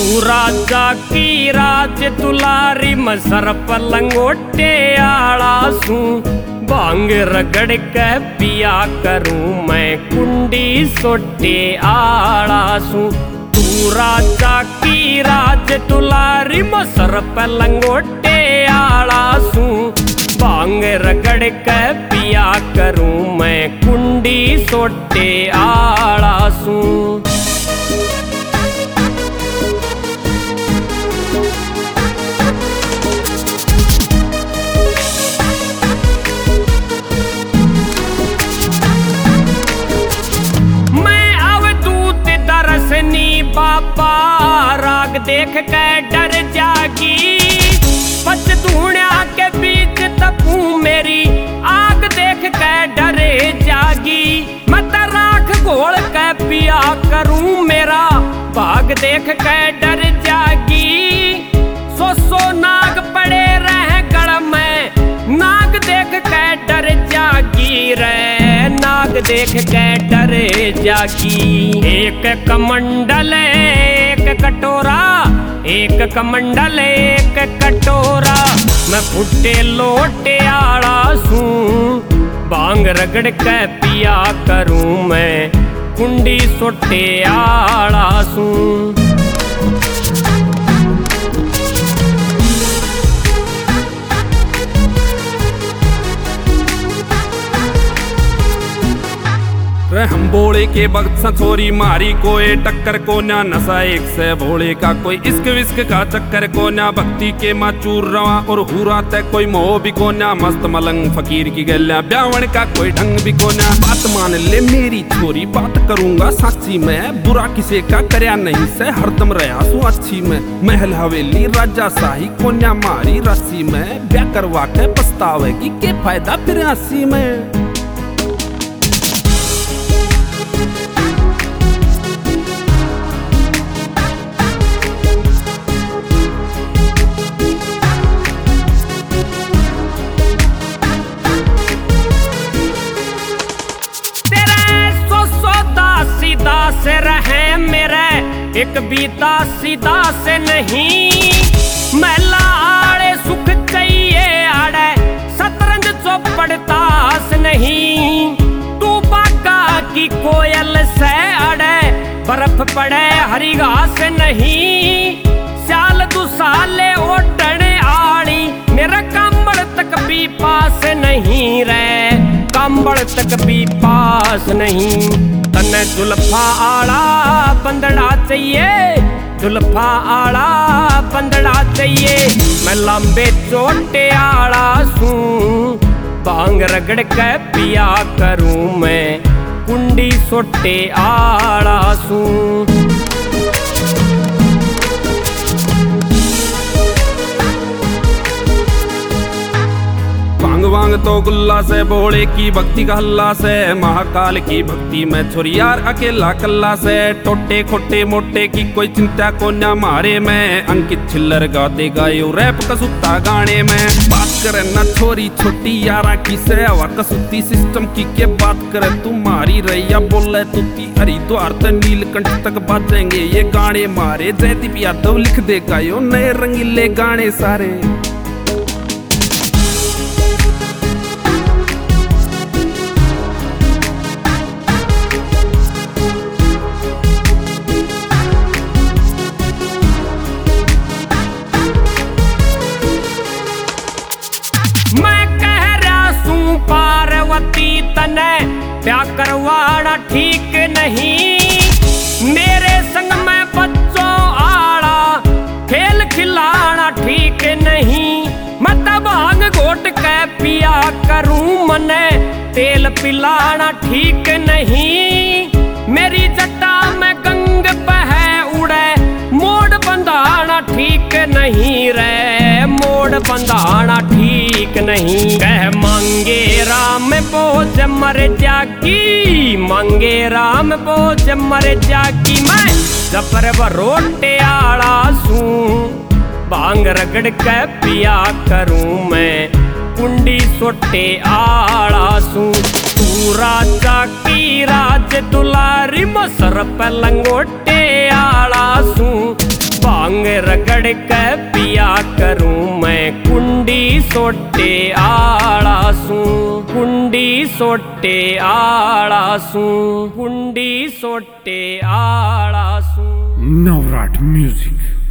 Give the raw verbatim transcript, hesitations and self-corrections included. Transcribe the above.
तू राजा की राज दुलारी मसर पलंगोटे आड़ा सू भांग रगड़ के पिया करूं मैं कुंडी सोटे आड़ा सू। तू राजा की राज दुलारी मसर पलंगोटे आड़ा सू भांग रगड़ के पिया करूं मैं कुंडी सोटे आड़ा सू। बापा राग देख के डर जागी पच धूणा के बीच तपू मेरी आग देख के डरे जागी मत राख घोल के पिया करूं मेरा भाग देख के डर जागी। सो सो नाग पड़े रह गड़ में नाग देख के डर जागी रे नाग देख के डरे जागी। एक कमंडल एक कटोरा एक कमंडल एक कटोरा मैं फुटे लोटे आड़ा सू भांग रगड़ के पिया करूं मैं कुंडी सोटे आड़ा सू। हम बोले के वक्त सचोरी मारी कोई टक्कर को ना नशा एक से भोले का कोई इश्क विस्क का चक्कर को ना भक्ति के माँ चूर रवा और हुरा तक कोई मोह भी को ना मस्त मलंग फकीर की गल्या ब्यावण का कोई ढंग भी को ना। बात मान ले मेरी छोरी बात करूंगा साची में बुरा किसी का करया नहीं से हरदम रहा सू अच्छी में महल हवेली राजा शाही कोन्या मारी रस्सी में ब्याह करवा के पछतावेगी के फायदा फिर हंसी में। दास रहे मेरे एक भी दासी दास नहीं महला आड़े सुख चाहिए आड़े शतरंज चौपड़ तास नहीं। तू बाका की कोयल से आड़े बर्फ पड़े हरी घास नहीं साल दो साले ओटने आड़ी मेरा कंबल तक भी पास नहीं रे कंबल तक भी पास नहीं। तने जुल्फा आड़ा बंदड़ा चाहिए जुल्फा आड़ा बंदड़ा चाहिए मैं लंबे चोटे आड़ा सू भांग रगड़ के पिया करूं मैं कुंडी सोटे आड़ा सू। भांग वांग तो गुल्ला से भोले की भक्ति का हल्ला से महाकाल की भक्ति में छोरी यार अकेला कल्ला से टोटे खोटे मोटे की कोई चिंता को न मारे में अंकित छिल्लर गाते गायो रैप कसूता गाने में बात करे न छोरी छोटी यारा की से हवा कसूती सिस्टम की के बात करे तुम्हारी रैया बोले तुती हरिद्वार से नीलकंठ तक बाजेंगे ये गाने मारे जयदीप यादव लिख दे गायो नए रंगीले गाने सारे। पार्वती तने प्यार करवाना ठीक नहीं मेरे संग में बच्चों आड़ा खेल खिलाना ठीक नहीं मत भांग घोट के पिया करूं मने तेल पिलाना ठीक नहीं मेरी जटा में गंग बह उड़े मोड़ बंधाना ठीक नहीं रे मोड़ बंधाना ठीक नहीं। कह मांगे राम बोझ मर जागी मांगे राम बोझ मर जागी मैं जबर बरोटे आड़ा सू भांग रगड़ के पिया करूं मैं कुंडी सोटे आड़ा सू। तू राजा की राज दुलारी मसर पलंगोटे आड़ा सू भांग रगड़ के पिया करूं मैं कुंडी सोटे आड़ा सू कुंडी सोटे आड़ा सू कुंडी सोटे आड़ा सू नवराट म्यूजिक।